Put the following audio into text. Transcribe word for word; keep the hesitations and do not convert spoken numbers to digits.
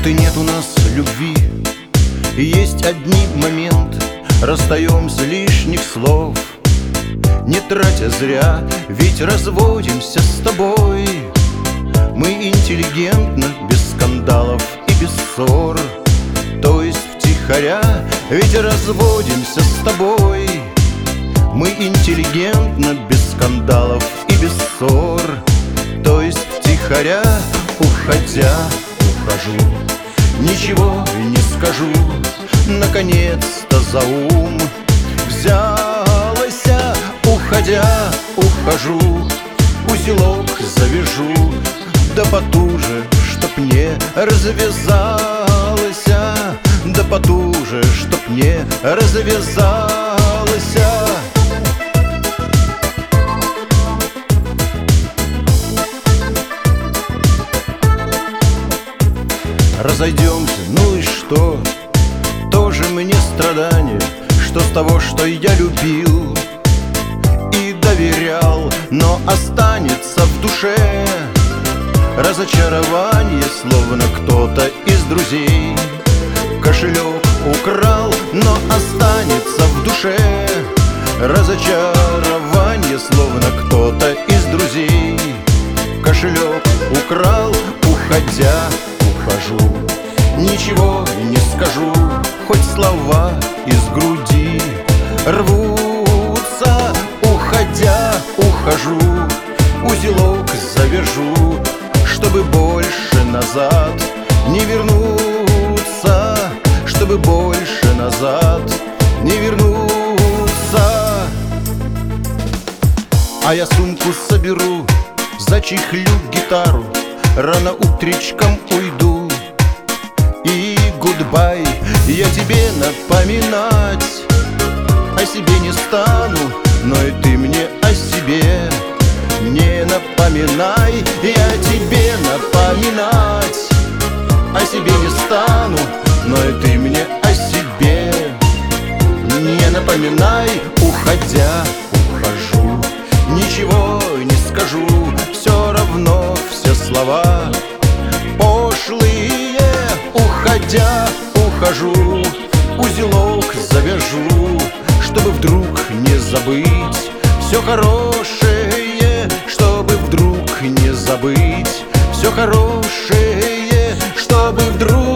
Вот и нет у нас любви, и есть одни моменты, расстаемся лишних слов, не тратя зря, ведь разводимся с тобой. Мы интеллигентно, без скандалов и без ссор, то есть втихаря, ведь разводимся с тобой. Мы интеллигентно, без скандалов и без ссор, то есть втихаря, уходя, ухожу, ничего не скажу, наконец-то за ум взялась. Уходя, ухожу, узелок завяжу, да потуже, чтоб не развязалась, да потуже, чтоб не развязалась. Разойдемся, ну и что? Тоже мне страдание, что с того, что я любил и доверял, но останется в душе разочарование, словно кто-то из друзей кошелек украл, но останется в душе разочарование, словно кто-то из друзей кошелек украл. Уходя, ухожу, ничего не скажу, хоть слова из груди рвутся. Уходя, ухожу, узелок завяжу, чтобы больше назад не вернуться, чтобы больше назад не вернуться. А я сумку соберу, зачехлю гитару, рано утречком уйду, и гудбай я тебе напоминать о себе не стану, но и ты мне о себе не напоминай. Я тебе напоминать о себе не стану, но и ты мне о себе не напоминай. Уходя, ухожу, ничего не скажу, все равно все слова пошлые. Уходя, ухожу, узелок завяжу, чтобы вдруг не забыть все хорошее, чтобы вдруг не забыть все хорошее, чтобы вдруг